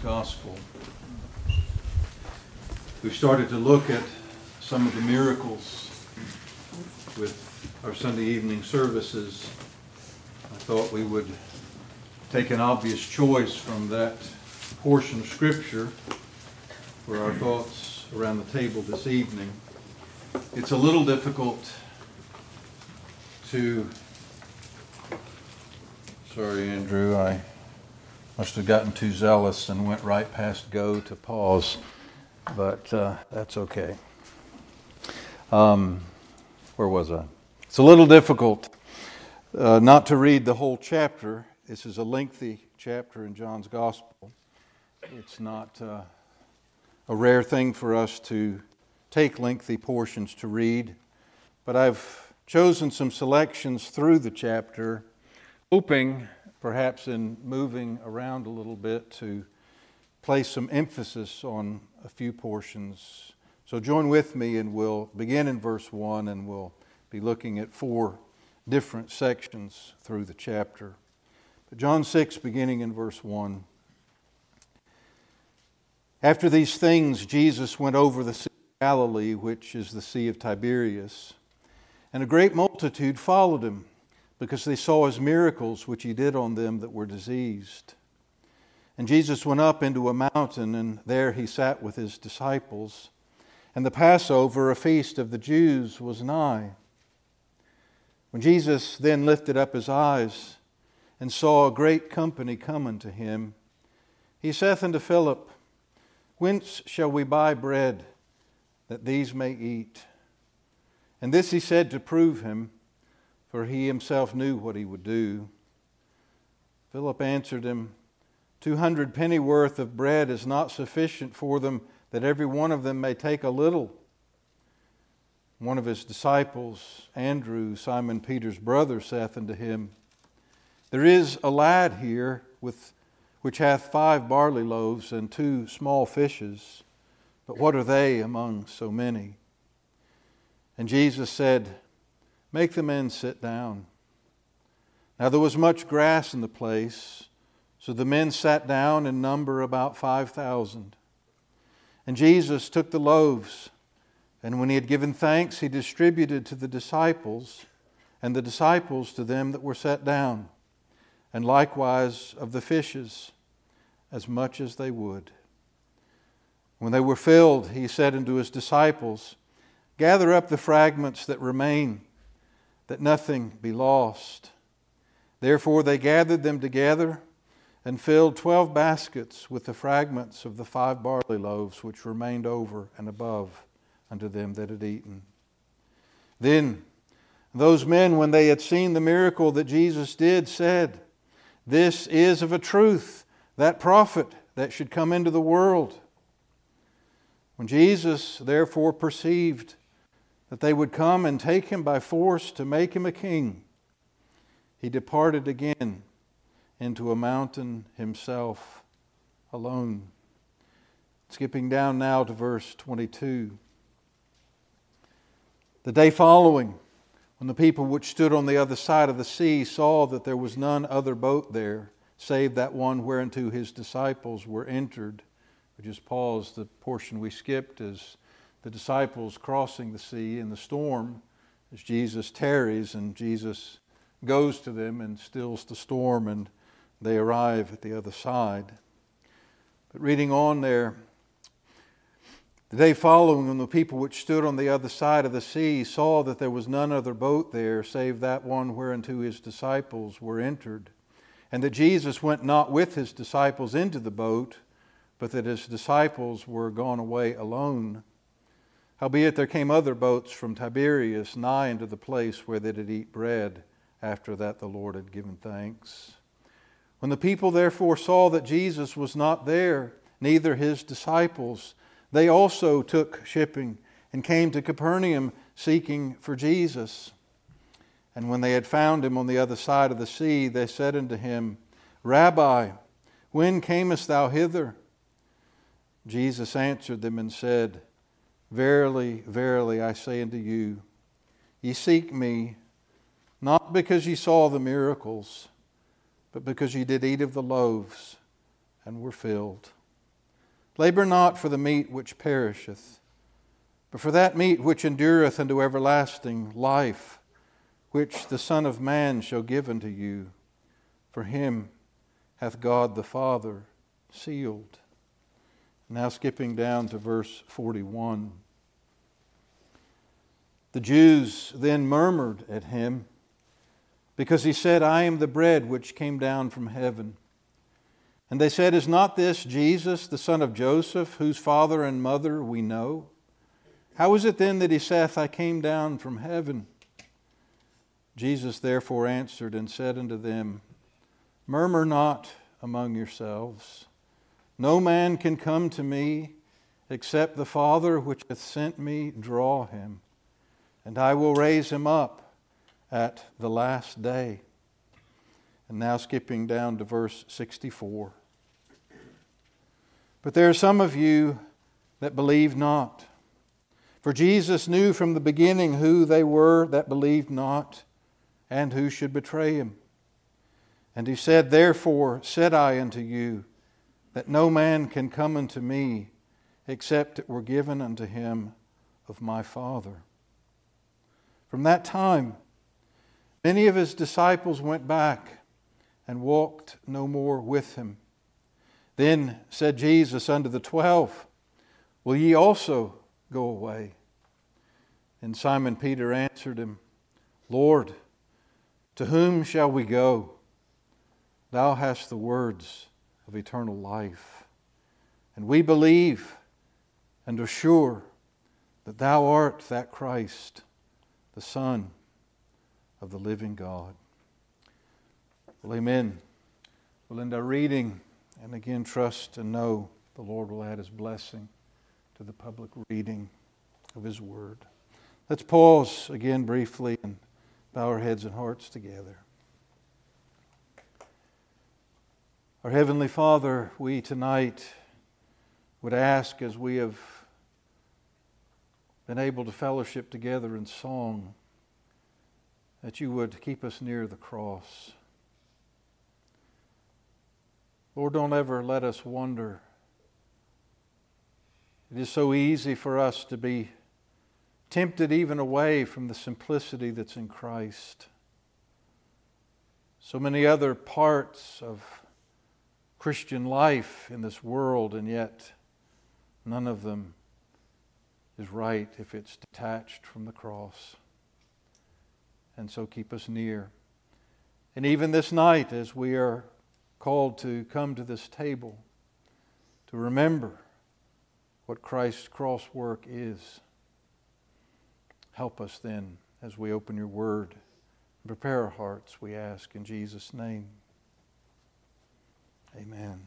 Gospel. We've started to look at some of the miracles with our Sunday evening services. I thought we would take an obvious choice from that portion of Scripture for our thoughts around the table this evening. It's a little difficult to... Sorry, Andrew, I must have gotten too zealous and went right past go to pause, but that's okay. Where was I? It's a little difficult not to read the whole chapter. This is a lengthy chapter in John's Gospel. It's not a rare thing for us to take lengthy portions to read, but I've chosen some selections through the chapter, hoping, perhaps in moving around a little bit, to place some emphasis on a few portions. So join with me and we'll begin in verse 1 and we'll be looking at 4 different sections through the chapter. But John 6, beginning in verse 1. After these things, Jesus went over the Sea of Galilee, which is the Sea of Tiberias, and a great multitude followed him, because they saw his miracles which he did on them that were diseased. And Jesus went up into a mountain, and there he sat with his disciples. And the Passover, a feast of the Jews, was nigh. When Jesus then lifted up his eyes and saw a great company come unto him, he saith unto Philip, Whence shall we buy bread that these may eat? And this he said to prove him, for he himself knew what he would do. Philip answered him, 200 pennyworth of bread is not sufficient for them, that every one of them may take a little. One of his disciples, Andrew, Simon Peter's brother, saith unto him, There is a lad here which hath 5 barley loaves and 2 small fishes, but what are they among so many? And Jesus said, Make the men sit down. Now there was much grass in the place, so the men sat down in number about 5,000. And Jesus took the loaves, and when he had given thanks, he distributed to the disciples, and the disciples to them that were set down, and likewise of the fishes, as much as they would. When they were filled, he said unto his disciples, Gather up the fragments that remain, that nothing be lost. Therefore they gathered them together and filled 12 baskets with the fragments of the 5 barley loaves which remained over and above unto them that had eaten. Then those men, when they had seen the miracle that Jesus did, said, This is of a truth that prophet that should come into the world. When Jesus therefore perceived that they would come and take him by force to make him a king, he departed again into a mountain himself alone. Skipping down now to verse 22. The day following, when the people which stood on the other side of the sea saw that there was none other boat there, save that one whereunto his disciples were entered. We just paused. The portion we skipped is the disciples crossing the sea in the storm as Jesus tarries, and Jesus goes to them and stills the storm, and they arrive at the other side. But reading on there, the day following, when the people which stood on the other side of the sea saw that there was none other boat there, save that one whereunto his disciples were entered, and that Jesus went not with his disciples into the boat, but that his disciples were gone away alone. Howbeit there came other boats from Tiberias nigh unto the place where they did eat bread, after that the Lord had given thanks. When the people therefore saw that Jesus was not there, neither his disciples, they also took shipping and came to Capernaum seeking for Jesus. And when they had found him on the other side of the sea, they said unto him, Rabbi, when camest thou hither? Jesus answered them and said, Verily, verily, I say unto you, ye seek me, not because ye saw the miracles, but because ye did eat of the loaves and were filled. Labor not for the meat which perisheth, but for that meat which endureth unto everlasting life, which the Son of Man shall give unto you. For him hath God the Father sealed. Now skipping down to verse 41. The Jews then murmured at him, because he said, I am the bread which came down from heaven. And they said, Is not this Jesus, the son of Joseph, whose father and mother we know? How is it then that he saith, I came down from heaven? Jesus therefore answered and said unto them, Murmur not among yourselves. No man can come to me, except the Father which hath sent me draw him, and I will raise him up at the last day. And now skipping down to verse 64. But there are some of you that believe not. For Jesus knew from the beginning who they were that believed not, and who should betray him. And he said, Therefore said I unto you, that no man can come unto me, except it were given unto him of my Father. From that time, many of his disciples went back and walked no more with him. Then said Jesus unto the 12, Will ye also go away? And Simon Peter answered him, Lord, to whom shall we go? Thou hast the words of eternal life. And we believe and are sure that Thou art that Christ, the Son of the living God. Well, amen. We'll end our reading and again trust and know the Lord will add His blessing to the public reading of His Word. Let's pause again briefly and bow our heads and hearts together. Our Heavenly Father, we tonight would ask, as we have been able to fellowship together in song, that You would keep us near the cross. Lord, don't ever let us wonder. It is so easy for us to be tempted even away from the simplicity that's in Christ. So many other parts of Christian life in this world, and yet none of them is right if it's detached from the cross. And so keep us near. And even this night, as we are called to come to this table, to remember what Christ's cross work is, help us then as we open Your Word. Prepare our hearts, we ask in Jesus' name. Amen.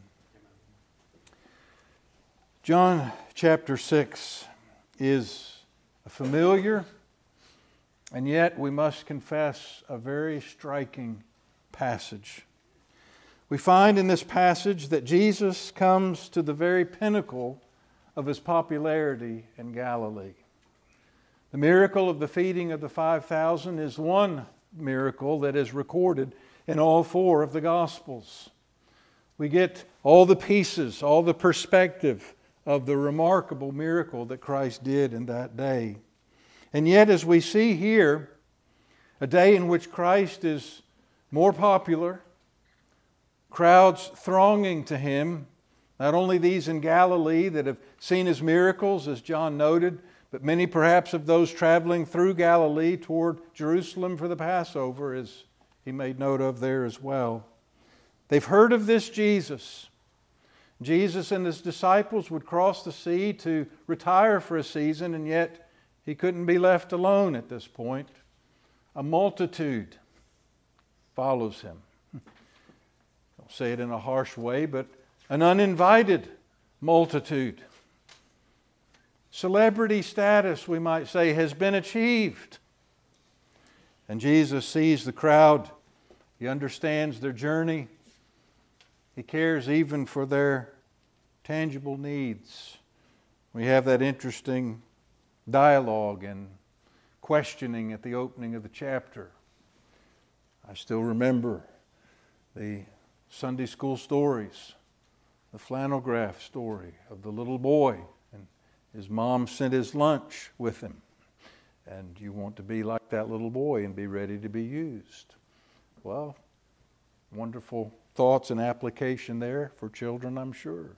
John chapter 6 is a familiar, and yet we must confess, a very striking passage. We find in this passage that Jesus comes to the very pinnacle of His popularity in Galilee. The miracle of the feeding of the 5,000 is one miracle that is recorded in all four of the Gospels. We get all the pieces, all the perspective of the remarkable miracle that Christ did in that day. And yet, as we see here, a day in which Christ is more popular, crowds thronging to Him, not only these in Galilee that have seen His miracles, as John noted, but many perhaps of those traveling through Galilee toward Jerusalem for the Passover, as he made note of there as well. They've heard of this Jesus. Jesus and His disciples would cross the sea to retire for a season, and yet He couldn't be left alone at this point. A multitude follows Him. Don't say it in a harsh way, but an uninvited multitude. Celebrity status, we might say, has been achieved. And Jesus sees the crowd. He understands their journey. He cares even for their tangible needs. We have that interesting dialogue and questioning at the opening of the chapter. I still remember the Sunday school stories the flannel graph story of the little boy, and his mom sent his lunch with him. And you want to be like that little boy and be ready to be used. Well, wonderful thoughts and application there for children, I'm sure.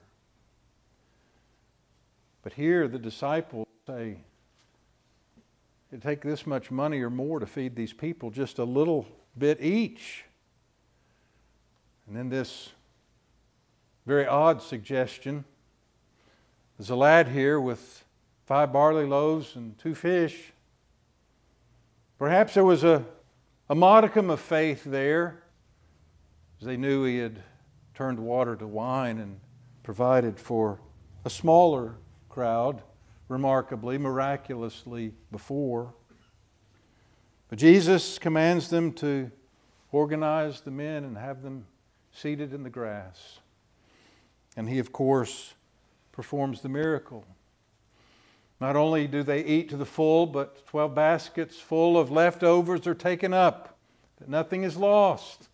But here the disciples say, it'd take this much money or more to feed these people, just a little bit each. And then this very odd suggestion. There's a lad here with 5 barley loaves and 2 fish. Perhaps there was a modicum of faith there, as they knew he had turned water to wine and provided for a smaller crowd, remarkably, miraculously before. But Jesus commands them to organize the men and have them seated in the grass. And he, of course, performs the miracle. Not only do they eat to the full, but 12 baskets full of leftovers are taken up, that nothing is lost.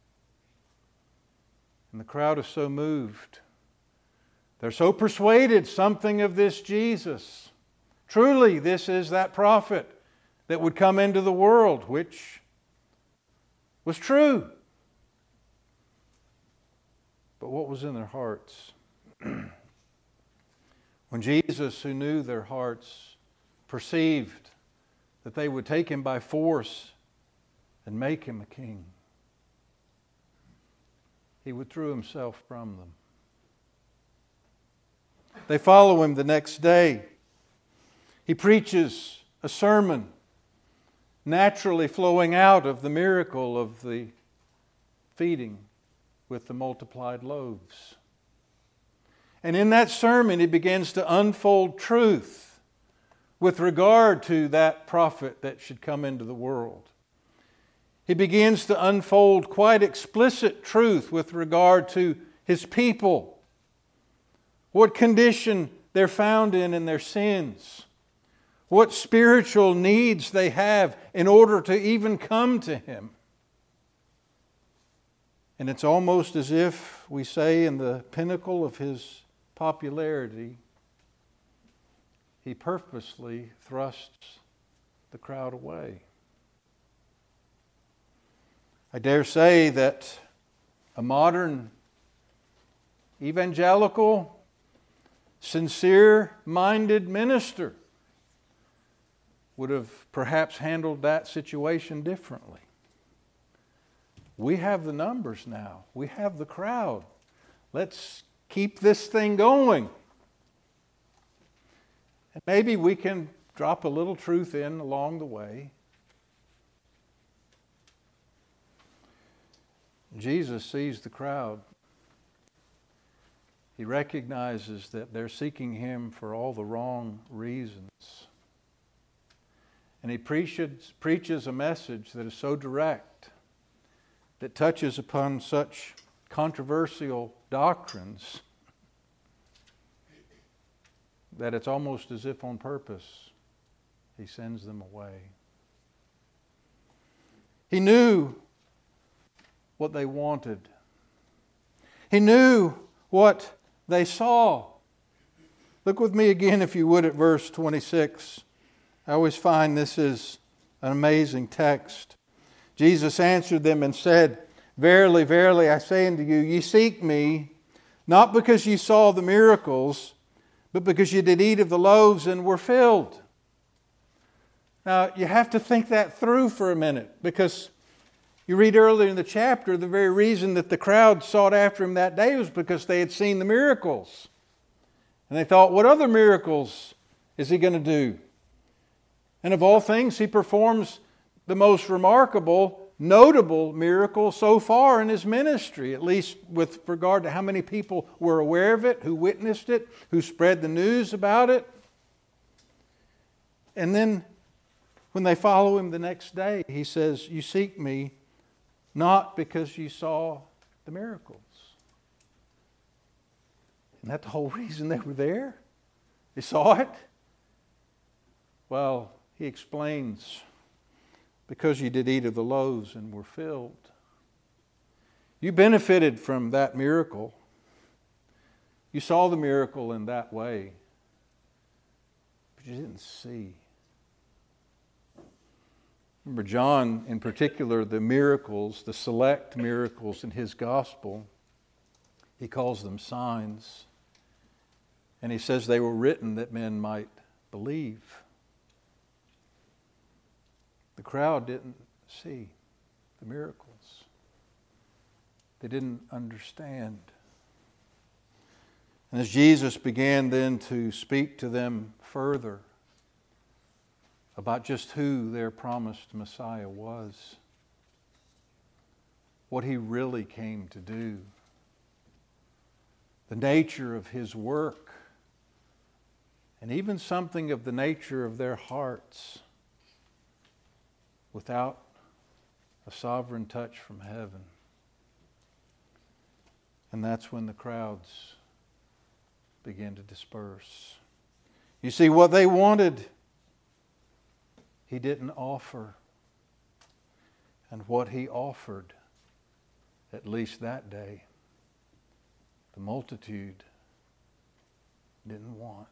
And the crowd is so moved. They're so persuaded something of this Jesus. Truly, this is that prophet that would come into the world, which was true. But what was in their hearts? When Jesus, who knew their hearts, perceived that they would take him by force and make him a king, he withdrew himself from them. They follow him the next day. He preaches a sermon naturally flowing out of the miracle of the feeding with the multiplied loaves. And in that sermon, he begins to unfold truth with regard to that prophet that should come into the world. He begins to unfold quite explicit truth with regard to his people, what condition they're found in their sins, what spiritual needs they have in order to even come to him. And it's almost as if we say in the pinnacle of his popularity, he purposely thrusts the crowd away. I dare say that a modern evangelical, sincere-minded minister would have perhaps handled that situation differently. We have the numbers now. We have the crowd. Let's keep this thing going. And maybe we can drop a little truth in along the way. Jesus sees the crowd. He recognizes that they're seeking him for all the wrong reasons. And he preaches a message that is so direct, that touches upon such controversial doctrines, that it's almost as if on purpose he sends them away. He knew what they wanted. He knew what they saw. Look with me again, if you would, at verse 26. I always find this is an amazing text. Jesus answered them and said, "Verily, verily, I say unto you, ye seek me, not because ye saw the miracles, but because ye did eat of the loaves and were filled." Now, you have to think that through for a minute, because you read earlier in the chapter, the very reason that the crowd sought after him that day was because they had seen the miracles. And they thought, what other miracles is he going to do? And of all things, he performs the most remarkable, notable miracle so far in his ministry, at least with regard to how many people were aware of it, who witnessed it, who spread the news about it. And then when they follow him the next day, he says, "You seek me not because you saw the miracles." Isn't that the whole reason they were there? They saw it? Well, he explains, because you did eat of the loaves and were filled. You benefited from that miracle, You saw the miracle in that way, but you didn't see. Remember, John, in particular, the miracles, the select miracles in his gospel, he calls them signs. And he says they were written that men might believe. The crowd didn't see the miracles. They didn't understand. And as Jesus began then to speak to them further about just who their promised Messiah was, what he really came to do, the nature of his work, and even something of the nature of their hearts, without a sovereign touch from heaven. And that's when the crowds began to disperse. You see, what they wanted, he didn't offer. And what he offered, at least that day, the multitude didn't want.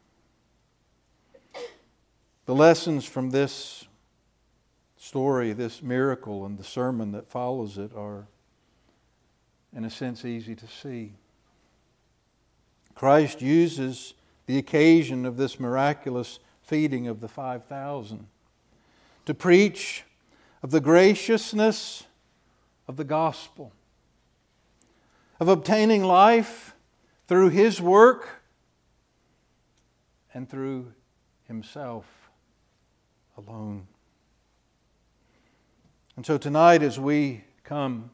The lessons from this story, this miracle, and the sermon that follows it are, in a sense, easy to see. Christ uses the occasion of this miraculous feeding of the 5,000 to preach of the graciousness of the gospel, of obtaining life through his work and through himself alone. And so tonight, as we come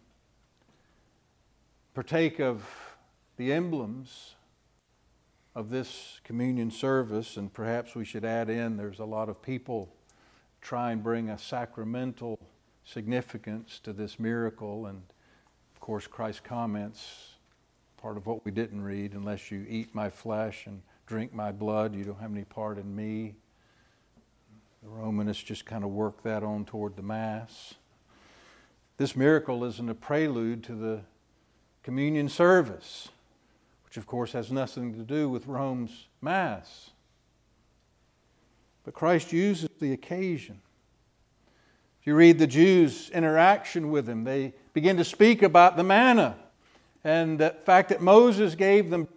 partake of the emblems of this communion service, and perhaps we should add in, there's a lot of people try and bring a sacramental significance to this miracle, and of course Christ comments, part of what we didn't read, unless you eat my flesh and drink my blood, you don't have any part in me. The Romanists just kind of work that on toward the Mass. This miracle isn't a prelude to the communion service, which of course has nothing to do with Rome's Mass. But Christ uses the occasion. If you read the Jews' interaction with him, they begin to speak about the manna and the fact that Moses gave them.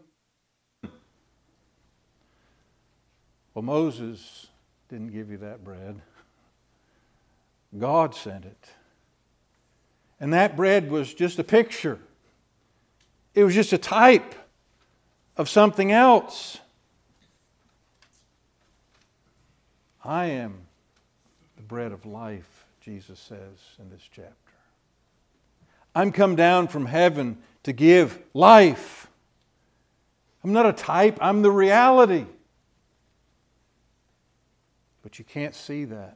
Well, Moses didn't give you that bread. God sent it. And that bread was just a picture. It was just a type of something else. I am the bread of life, Jesus says in this chapter. I'm come down from heaven to give life. I'm not a type, I'm the reality. But you can't see that.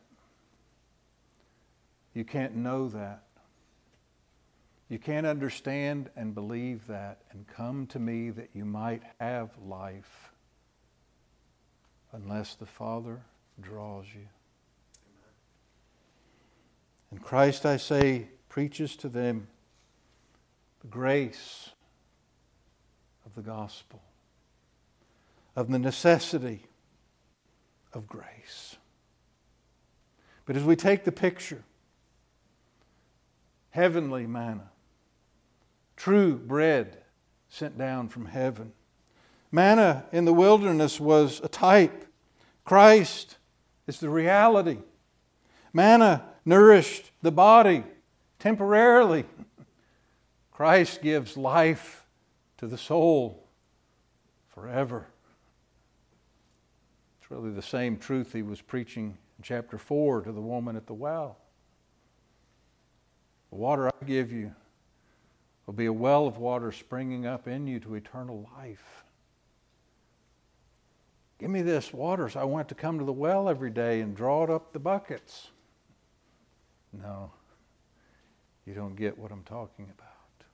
You can't know that. You can't understand and believe that and come to me that you might have life unless the Father draws you. And Christ, I say, preaches to them the grace of the gospel, of the necessity of grace. But as we take the picture, heavenly manna, true bread sent down from heaven. Manna in the wilderness was a type. Christ is the reality. Manna nourished the body temporarily. Christ gives life to the soul forever. It's really the same truth he was preaching in chapter 4 to the woman at the well. The water I give you will be a well of water springing up in you to eternal life. Give me this water so I want to come to the well every day and draw it up the buckets. No, you don't get what I'm talking about.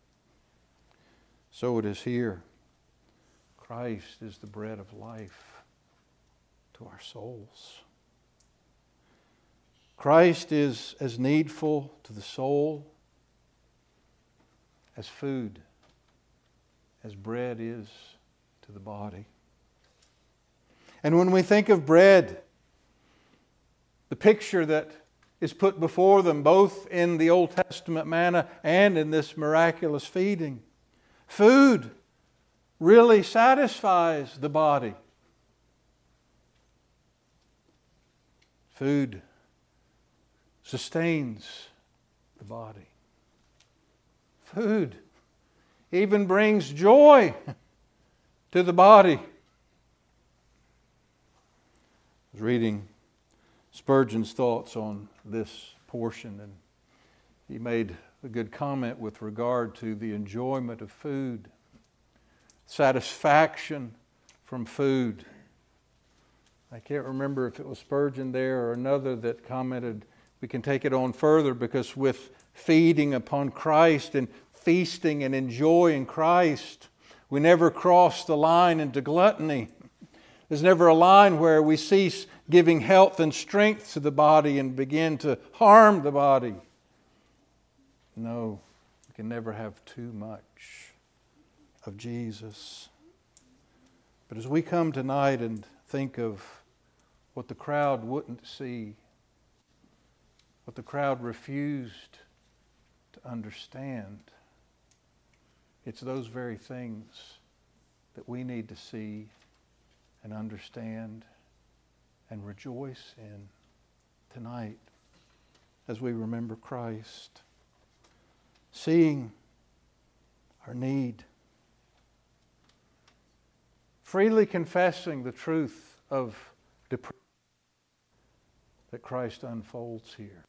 So it is here. Christ is the bread of life to our souls. Christ is as needful to the soul as food, as bread is to the body. And when we think of bread, the picture that is put before them both in the Old Testament manna and in this miraculous feeding, food really satisfies the body. Food sustains the body. Food even brings joy to the body. I was reading Spurgeon's thoughts on this portion, and he made a good comment with regard to the enjoyment of food, satisfaction from food. I can't remember if it was Spurgeon there or another that commented, we can take it on further, because with feeding upon Christ and feasting and enjoying Christ, we never cross the line into gluttony. There's never a line where we cease giving health and strength to the body and begin to harm the body. No, we can never have too much of Jesus. But as we come tonight and think of what the crowd wouldn't see, what the crowd refused to understand, it's those very things that we need to see and understand and rejoice in tonight as we remember Christ. Seeing our need. Freely confessing the truth of depravity that Christ unfolds here.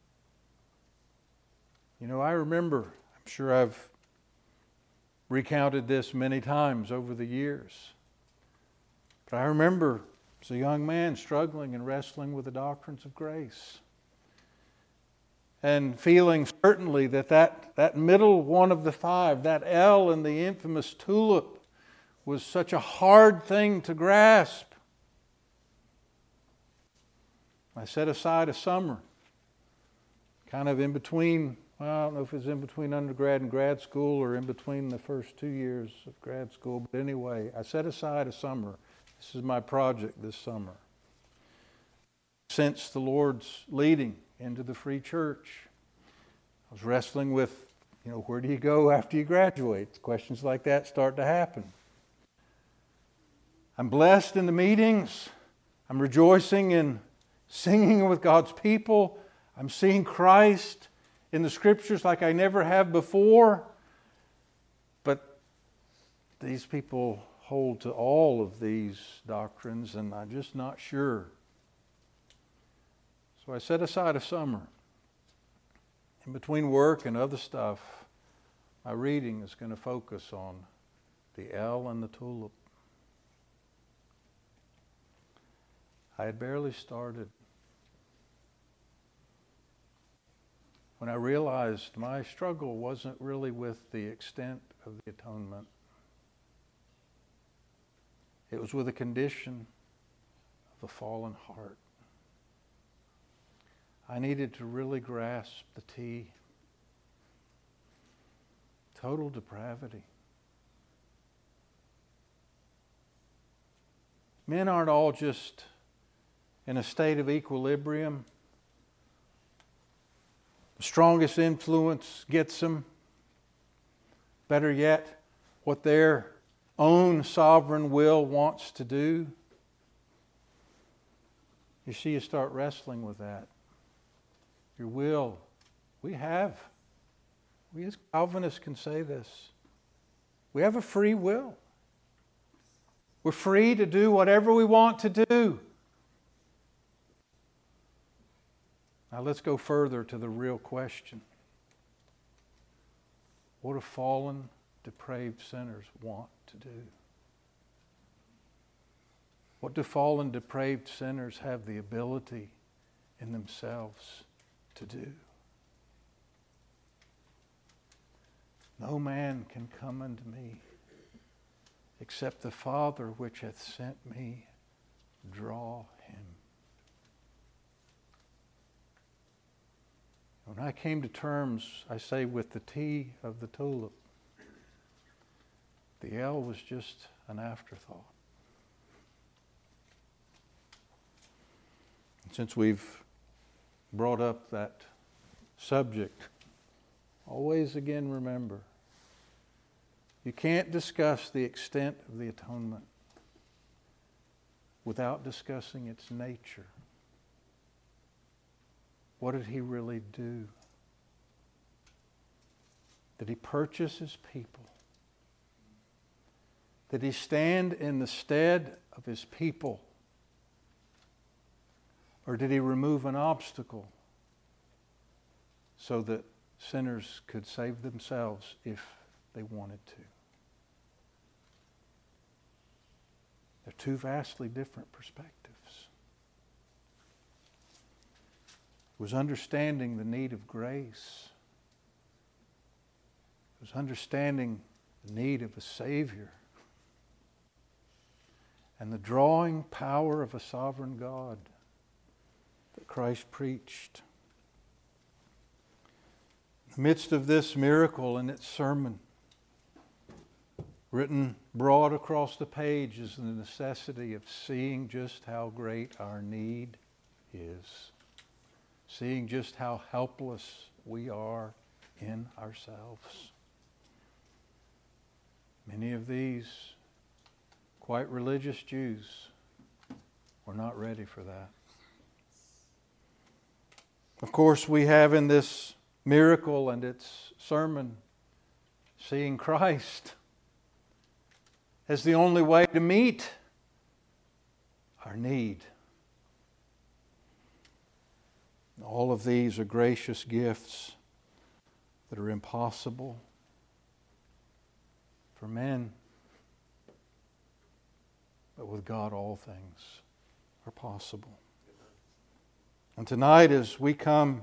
You know, I remember, I'm sure I've recounted this many times over the years, but I remember as a young man struggling and wrestling with the doctrines of grace and feeling certainly that middle one of the five, that L in the infamous tulip, was such a hard thing to grasp. I set aside a summer, kind of in between, well, I don't know if it was in between undergrad and grad school or in between the first 2 years of grad school, but anyway, I set aside a summer. This is my project this summer. Since the Lord's leading into the free church, I was wrestling with, where do you go after you graduate? Questions like that start to happen. I'm blessed in the meetings. I'm rejoicing in singing with God's people. I'm seeing Christ in the Scriptures like I never have before. But these people hold to all of these doctrines, and I'm just not sure. So I set aside a summer. In between work and other stuff, my reading is going to focus on the L and the tulip. I had barely started when I realized my struggle wasn't really with the extent of the atonement. It was with a condition of a fallen heart. I needed to really grasp the T. Total depravity. Men aren't all just in a state of equilibrium. The strongest influence gets them. Better yet, what their own sovereign will wants to do. You see, you start wrestling with that. Your will. We as Calvinists can say this. We have a free will. We're free to do whatever we want to do. Now let's go further to the real question. What do fallen, depraved sinners want to do? What do fallen, depraved sinners have the ability in themselves to do? No man can come unto me except the Father which hath sent me draw him. When I came to terms, I say, with the T of the tulip, the L was just an afterthought. And since we've brought up that subject, always again remember, you can't discuss the extent of the atonement without discussing its nature. What did He really do? Did He purchase His people? Did He stand in the stead of His people? Or did He remove an obstacle so that sinners could save themselves if they wanted to? They're two vastly different perspectives. It was understanding the need of grace. It was understanding the need of a Savior and the drawing power of a sovereign God that Christ preached. In the midst of this miracle and its sermon, written broad across the page is the necessity of seeing just how great our need is. Seeing just how helpless we are in ourselves. Many of these quite religious Jews were not ready for that. Of course, we have in this miracle and its sermon seeing Christ as the only way to meet our need. All of these are gracious gifts that are impossible for men. But with God, all things are possible. And tonight, as we come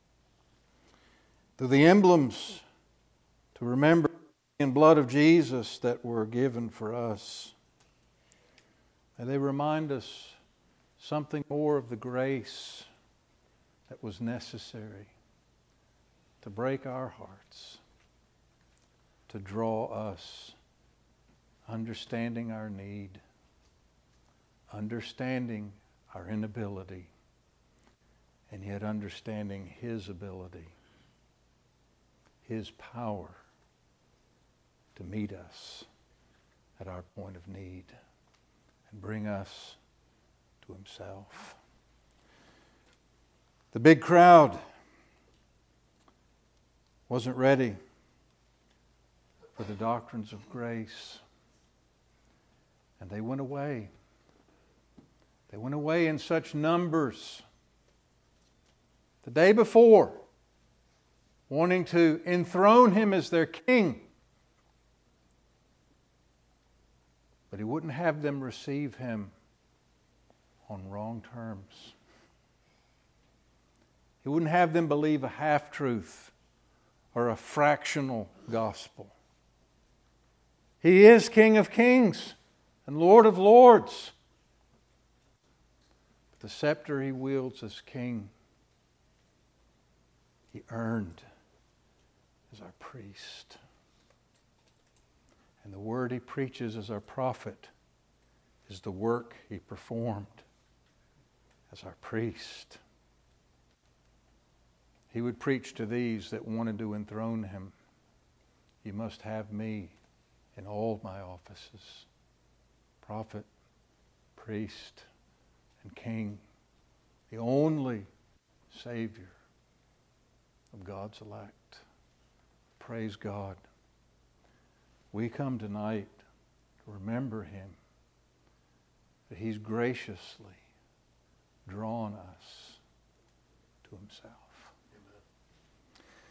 to the emblems to remember the blood of Jesus that were given for us, and they remind us something more of the grace that was necessary to break our hearts, to draw us, understanding our need, understanding our inability, and yet understanding His ability, His power to meet us at our point of need and bring us to Himself. The big crowd wasn't ready for the doctrines of grace, and they went away. They went away in such numbers the day before, wanting to enthrone Him as their king. But He wouldn't have them receive Him on wrong terms. He wouldn't have them believe a half-truth or a fractional gospel. He is King of Kings and Lord of Lords. But the scepter He wields as King, He earned as our priest. And the word He preaches as our prophet is the work He performed as our priest. He would preach to these that wanted to enthrone Him. You must have me in all my offices. Prophet, priest, and king. The only Savior of God's elect. Praise God. We come tonight to remember Him. That He's graciously drawn us to Himself.